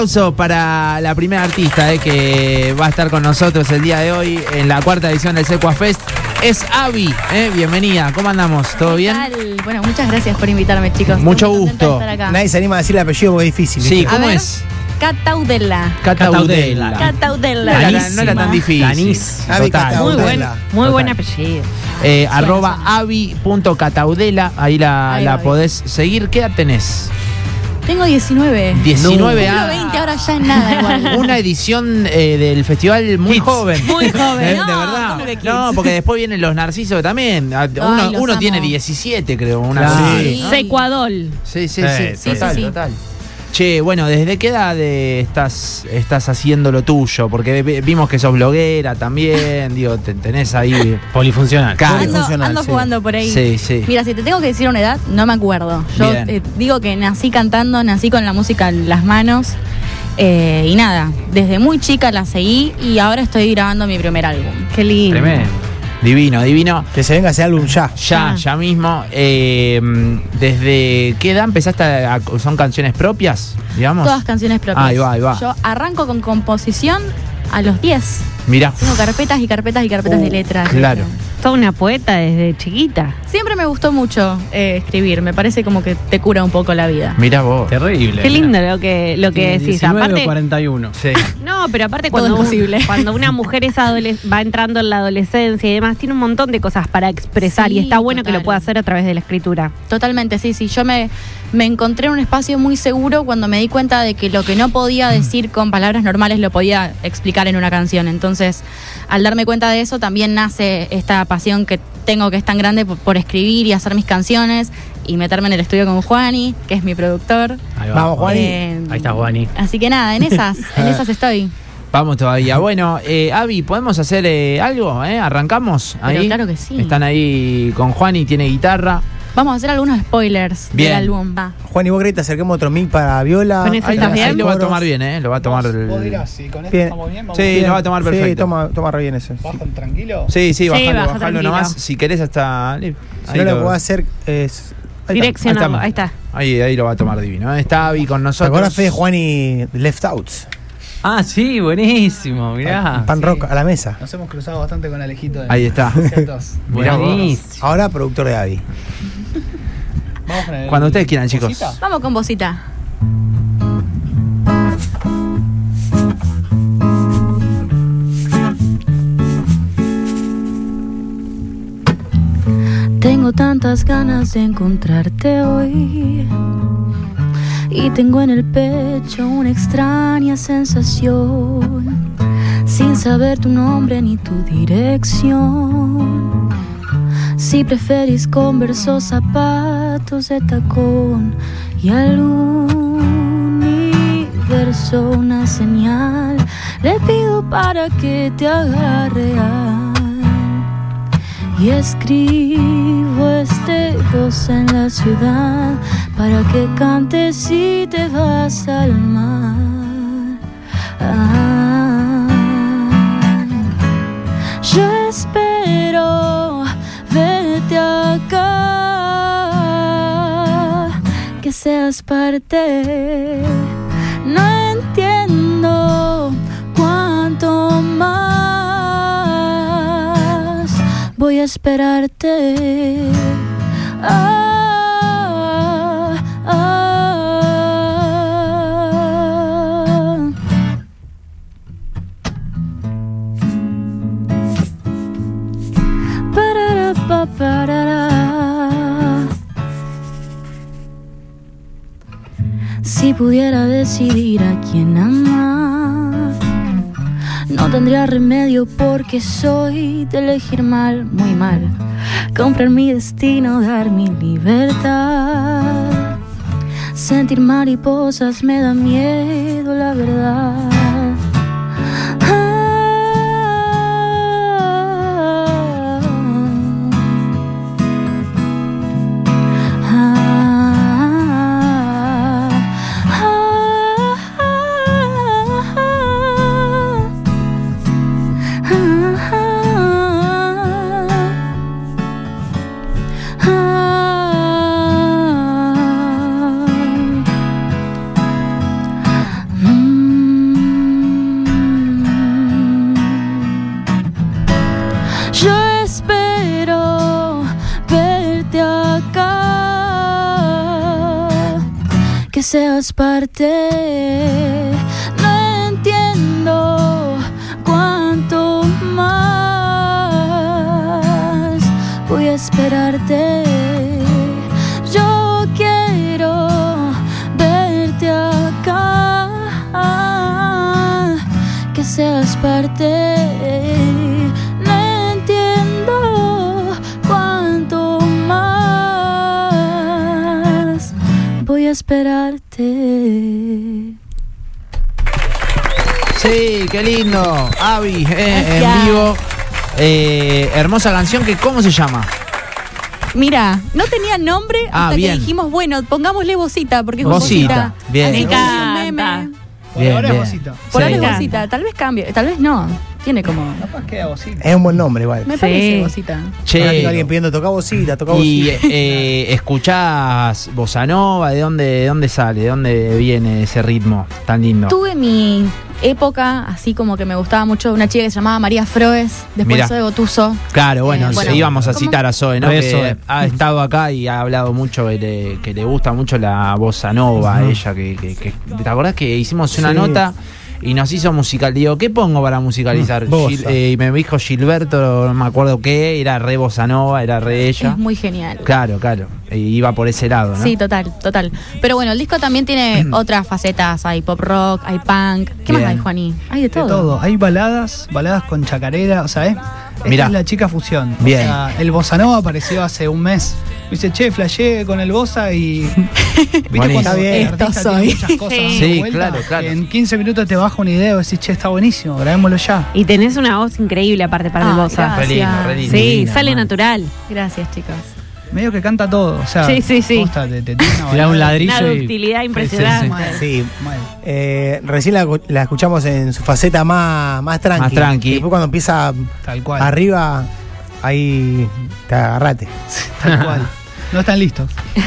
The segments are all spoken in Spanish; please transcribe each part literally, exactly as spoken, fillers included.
Aplauso para la primera artista eh, que va a estar con nosotros el día de hoy en la cuarta edición del Secua Fest. Es Abby, eh, bienvenida. ¿Cómo andamos? ¿Todo bien? Bueno, muchas gracias por invitarme, chicos. Mucho Estoy muy contenta gusto. de estar acá. Nadie se anima a decir el apellido porque es difícil. Sí, ¿viste? ¿cómo A ver, es? Cataudela. Cataudela. Cataudela. No era, no era tan difícil. Danís. Abby Total. Cataudela. Muy buen, muy buen Total. apellido. Eh, Suena, arroba suena. avi.cataudela. Ahí la, Ahí la va, podés seguir. ¿Qué edad tenés? Tengo diecinueve. diecinueve Cumplo años. veinte, ahora ya es nada igual. Una edición eh, del festival muy Kids. joven. Muy joven. Eh, No, de verdad. ¿cómo que kids? No, porque después vienen los narcisos también. Ah, Uno, Ay, los uno amo. tiene diecisiete, creo. Una Claro. cosa así, Sí. ¿no? Secuadol. Sí, sí, Sí, sí, sí, total, sí, sí. total. Che, bueno, ¿desde qué edad eh, estás, estás haciendo lo tuyo? Porque vi- vimos que sos bloguera también, digo, te- tenés ahí... Polifuncional. Claro. Ando, funcional, ando sí. jugando por ahí. Sí, sí. Mira, si te tengo que decir una edad, no me acuerdo. Yo Bien. eh, digo que nací cantando, nací con la música en las manos. eh, y nada, desde muy chica la seguí y ahora estoy grabando mi primer álbum. Qué lindo. Tremendo. Divino, divino. Que se venga ese álbum ya. Ya, Ah. ya mismo. eh, ¿Desde qué edad empezaste a, a- ¿Son canciones propias, digamos? Todas canciones propias. Ahí va, ahí va. Yo arranco con composición a los diez. Mirá. Tengo carpetas y carpetas y carpetas Uh, de letras. claro. Toda una poeta desde chiquita. Siempre me gustó mucho eh, escribir. Me parece como que te cura un poco la vida. Mirá vos. Terrible. Qué lindo lo que, lo que decís. diecinueve Aparte, o cuarenta y uno. Sí. no, pero aparte Todo cuando, es un- posible. cuando una mujer es adoles- va entrando en la adolescencia y demás, tiene un montón de cosas para expresar Sí, y está bueno que total. lo pueda hacer a través de la escritura. Totalmente, sí, sí. Yo me, me encontré en un espacio muy seguro cuando me di cuenta de que lo que no podía decir con palabras normales lo podía explicar en una canción. Entonces, al darme cuenta de eso, también nace esta pasión que tengo, que es tan grande por, por escribir y hacer mis canciones y meterme en el estudio con Juani, que es mi productor. Ahí va. Vamos, Juani. Eh, Ahí está Juani. Así que nada, en esas, en esas estoy. Vamos todavía. Bueno, eh, Abby, ¿podemos hacer eh, algo? Eh? ¿Arrancamos? Pero Ahí. claro que sí. Están ahí con Juani, tiene guitarra. Vamos a hacer algunos spoilers Bien. del álbum. Va. Juan y vos querés, te acerquemos otro mic para Viola. Con eso Ahí, estás lo- bien. ahí lo va a coros. tomar bien, ¿eh? Lo va a tomar... el- Vos dirás, si con esto Bien. estamos bien, vamos Sí, bien. lo va a tomar perfecto. Sí, toma, toma re bien eso. Sí. ¿Bajan tranquilo? Sí, sí, bajalo, baja bajalo tranquilo. nomás. Si querés hasta... Si ahí no, lo lo- que voy a hacer es. Ahí está. Direccionado, Ahí ahí está. está. Ahí, ahí lo va a tomar divino. ¿eh? Está Abby con ¿Te nosotros. acordás, Fede, Juan y Left Outs? Ah, sí, buenísimo. Mirá. Pan sí. rock a la mesa. Nos hemos cruzado bastante con Alejito. de- Ahí está. Ciertos. Mirá vos. Buenísimo. Ahora productor de Abby. Vamos con el- Cuando ustedes quieran, chicos. ¿Cosita? Vamos con Bocita. Tengo tantas ganas de encontrarte hoy y tengo en el pecho una extraña sensación, sin saber tu nombre ni tu dirección. Si preferís Converse o zapatos de tacón y al universo una señal, le pido para que te haga real. Y escribo este gozo en la ciudad para que cantes y te vas al mar. Ah, yo espero verte acá, que seas parte. No entiendo cuánto más voy a esperarte. Ah, ah. Parara, pa, parara. Si pudiera decidir a quién amar, no tendría remedio porque soy de elegir mal, muy mal. Comprar mi destino, dar mi libertad. Sentir mariposas me da miedo, la verdad. seas parte. No entiendo cuánto más voy a esperarte. Yo quiero verte acá, que seas parte. No entiendo cuánto más voy a esperarte. Sí, qué lindo. Abby, eh, en Gracias. vivo. Eh, hermosa canción que, ¿cómo se llama? Mira, no tenía nombre Ah, hasta bien. que dijimos, bueno, pongámosle Vocita, porque es un Vocita, Vocita. bien. Así Me que es un encanta. meme. Por Bien, ahora bien. es Vocita. Por Sí. ahora es Me Vocita. Tal vez cambie, tal vez no. Tiene como. Capaz queda Vocita. Es un buen nombre igual. Me Sí. parece Vocita. Ahora tengo Che, alguien pidiendo toca bocita, toca y bocita. eh, escuchás Bossa Nova, ¿de dónde, de dónde sale? ¿De dónde viene ese ritmo tan lindo? Tuve mi época, así como que me gustaba mucho, una chica que se llamaba María Froes, después Mirá. Zoe Gotuso. Claro, bueno, Eh, bueno, íbamos a ¿cómo? citar a Zoe, ¿no? Re Que Zoe. ha estado acá y ha hablado mucho que le, que le gusta mucho la bossa nova a ella. Que, que- que- ¿te acordás que hicimos una Sí. nota y nos hizo musical? Digo, ¿qué pongo para musicalizar? Mm, bossa. Gil- eh, y me dijo Gilberto, no me acuerdo qué, era re bossa nova, era re ella. Es muy genial. Claro, claro. Y iba por ese lado, ¿no? Sí, total, total. Pero bueno, el disco también tiene otras facetas. Hay pop rock, hay punk. ¿Qué Bien. más hay, Juaní? Hay de De todo. todo. Hay baladas, baladas con chacarera, o sea, ¿eh? Esta Mirá. es la chica fusión. Bien. O sea, el bossa nova apareció hace un mes. Me dice, che, flasheé con el bossa y. ¿Viste Buenísimo. cuando el Esto artista soy. tiene muchas cosas Sí. dando Sí, vuelta? claro, claro. Que en quince minutos te baja una idea y decís, che, está buenísimo, grabémoslo ya. Y tenés una voz increíble aparte para el Ah, bossa. Re lindo, Gracias. re lindo. Sí, Divina, sale man. natural. Gracias, chicos. Medio que canta todo. O sea, Sí, sí, sí. posta, te, te tira una Tirá un balada. ladrillo. Una y- ductilidad Sí, impresionante. Mal, Sí. mal. Eh, recién la, la escuchamos en su faceta más, más tranqui. Más tranqui. Y después cuando empieza Tal cual. arriba, ahí te agarrate. Tal cual. No están listos.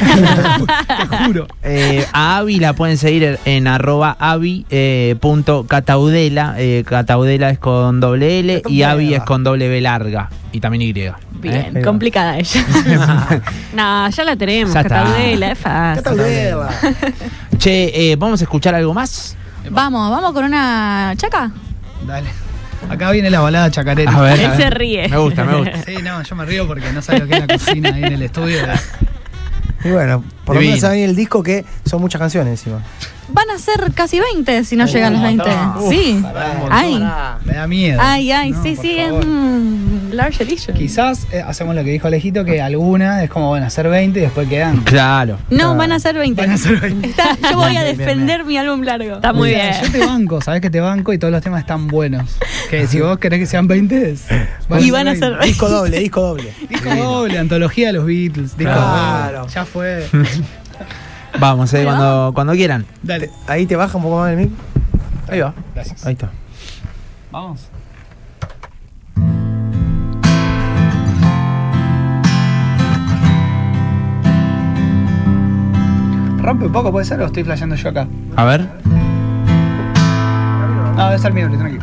Te juro. Eh, a Abby la pueden seguir en arroba Abby eh, punto Cataudela. Eh, Cataudela es con doble L y Cataudela. Abby es con doble B larga. Y también Y. Bien, ¿eh? Ahí va. complicada ella. No, ya la tenemos. Ya está. Cataudela, es fácil. Cataudela. Che, eh, ¿vamos a escuchar algo más? Vamos, vamos con una chaca. Dale. Acá viene la balada chacarera. A ver. Él a ver. se ríe. Me gusta, me gusta. Sí, no, yo me río porque no sé lo que es la cocina ahí en el estudio. Y bueno, por lo Divino. menos saben el disco que son muchas canciones encima. Van a ser casi veinte si no llegan los veinte. Uf, Sí. Ay. Me da miedo. Ay, ay, No, sí, por sí, es favor. un large edition. Quizás eh, hacemos lo que dijo Alejito, que alguna es como, bueno, hacer veinte y después quedan. Claro. No, van a ser veinte. Van a ser veinte. Está- yo voy a Bien, bien, defender mi álbum largo. Está muy O sea, bien. Yo te banco, sabes que te banco y todos los temas están buenos. Que si vos querés que sean veinte, es- Y van a ser veinte. Disco doble, disco doble. Disco doble, antología de los Beatles. Disco Claro. doble. Ya fue. Vamos, eh, cuando, cuando quieran. Dale. Ahí te baja un poco más el mic. Ahí va. Gracias. Ahí está. Vamos. Rompe un poco, puede ser, o estoy flasheando yo acá. A ver. No, debe ser mío, tranquilo.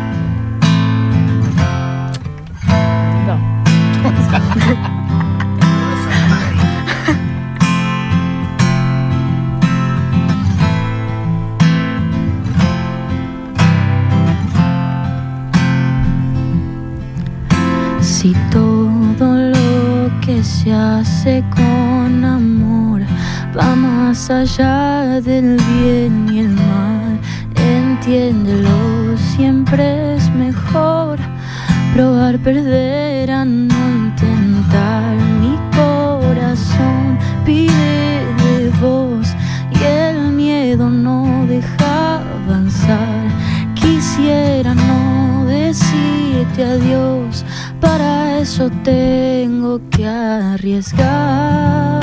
Si todo lo que se hace con amor va más allá del bien y el mal, entiéndelo, siempre es mejor probar, perder a no intentar. Mi corazón pide de vos y el miedo no deja avanzar. Quisiera no decirte adiós, para eso tengo que arriesgar.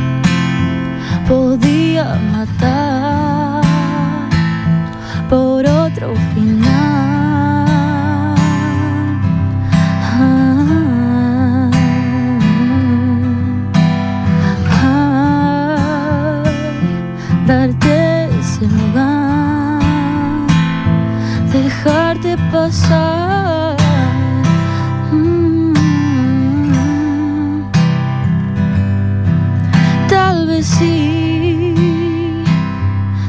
Podía matar por otro final. Ah, ah, darte ese lugar, dejarte pasar. Mm. Tal vez sí,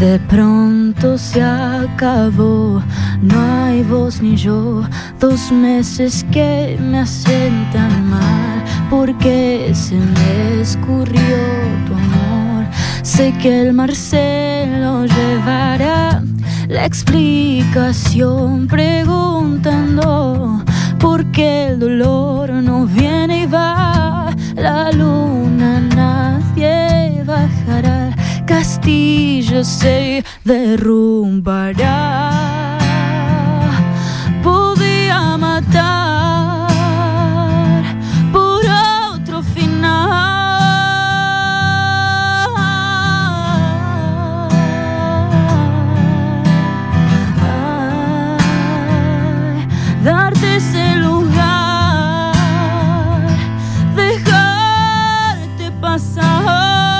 De pronto se acabó, no hay vos ni yo. Dos meses que me hacen tan mal, porque se me escurrió tu amor. Sé que el mar se lo llevará, la explicación preguntando por qué el dolor no viene y va. La luna nadie bajará, el castillo se derrumbará. Podía matar por otro final, darte ese lugar, dejarte pasar.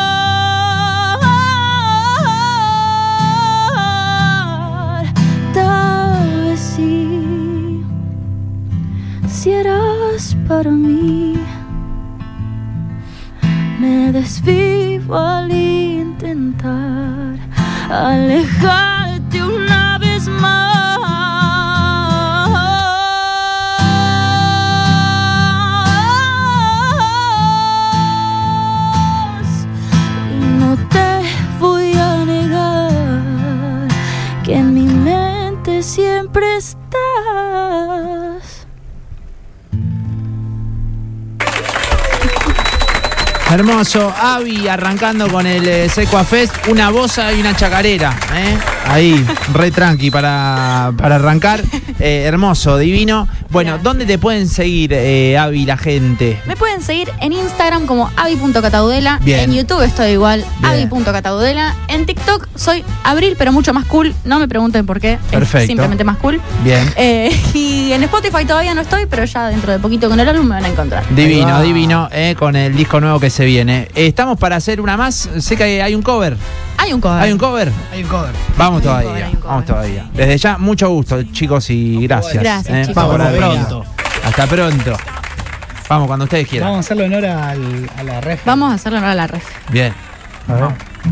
Tal vez sí, si eras para mí. Me desvivo al intentar alejarte una vez más. Que en mi mente siempre estás. Hermoso, Abby arrancando con el eh, Secua Fest, una bossa y una chacarera, ¿eh? Ahí, re tranqui para, para arrancar. Eh, hermoso, divino. Bueno, Gracias. ¿Dónde te pueden seguir, eh, Abby, la gente? Me pueden seguir en Instagram como avi punto cataudela. Bien. En YouTube estoy igual, Bien. avi punto cataudela. En TikTok soy Abril, pero mucho más cool. No me pregunten por qué. Perfecto. Es simplemente más cool. Bien. Eh, y en Spotify todavía no estoy, pero ya dentro de poquito con el álbum me van a encontrar. Divino, Ahí va. divino, eh, con el disco nuevo que se viene. Eh, estamos para hacer una más. Sé que hay un cover. Hay un cover. ¿Hay un cover? Hay un cover. Vamos Hay un todavía, cover, hay un cover. vamos todavía. Desde ya, mucho gusto, chicos, y gracias. Gracias, eh, chicos. por Vamos, haber pronto. venido. Hasta pronto. Vamos, cuando ustedes quieran. Vamos a hacerlo honor al, a la ref. Vamos a hacerlo ahora a la ref. Bien. A ver.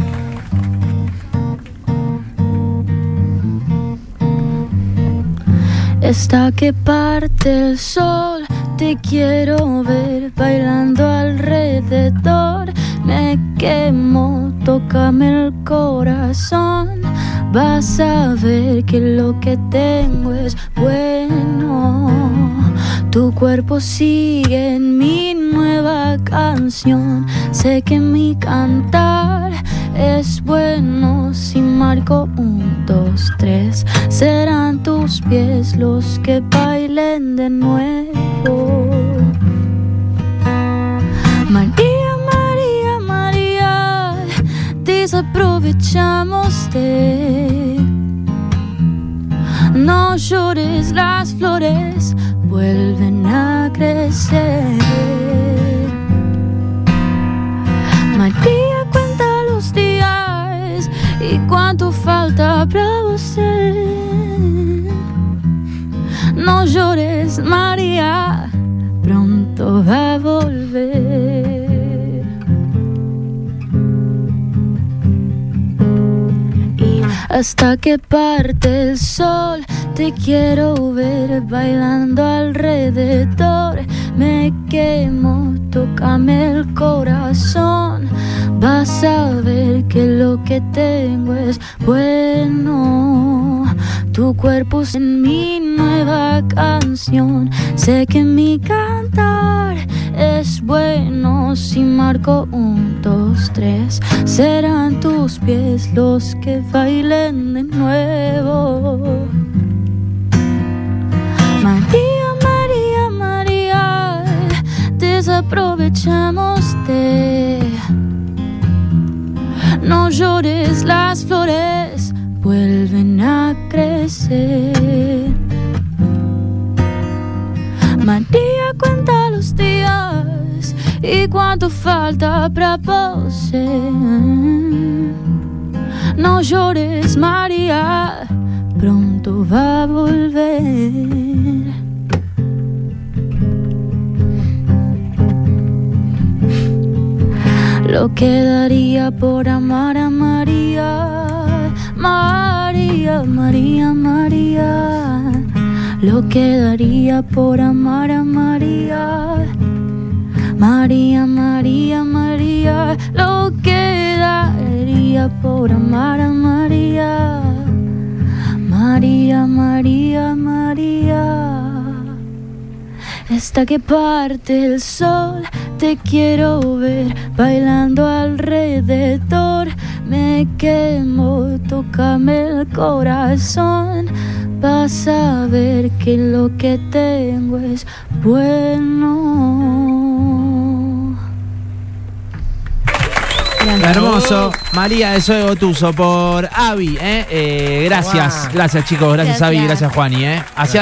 Hasta que parte el sol, te quiero ver bailando alrededor. Me quemo, tócame el corazón. Vas a ver que lo que tengo es bueno. Tu cuerpo sigue en mi nueva canción. Sé que mi cantar es bueno. Si marco un, dos, tres, serán tus pies los que bailen de nuevo. María, María, María, desaprovechamos de. No llores, las flores vuelven a crecer. María, cuenta los días y cuánto falta para você. No llores, María, pronto va a volver. Y hasta que parte el sol, te quiero ver bailando alrededor. Me quemo, tócame el corazón. Vas a ver que lo que tengo es bueno. Tu cuerpo es en mi nueva canción. Sé que mi cantar es bueno. Si marco un, dos, tres, serán tus pies los que bailen de nuevo. María, María, María, desaprovechamos de. No llores, las flores vuelven a crecer. María, cuenta los días y cuánto falta para poseer. No llores, María, pronto va a volver. Lo que daría por amar a María, María, María, María, lo que daría por amar a María. María, María, María, lo que daría por amar a María. María, María, María. Hasta que parte el sol te quiero ver bailando alrededor. Me quemo, tócame el corazón. Vas a ver que lo que tengo es bueno. Hermoso, María de Zoe Gotuso por Avi, ¿eh? Eh, gracias, Wow. gracias chicos, gracias, Gracias. Avi, gracias Juani, ¿eh? Hacia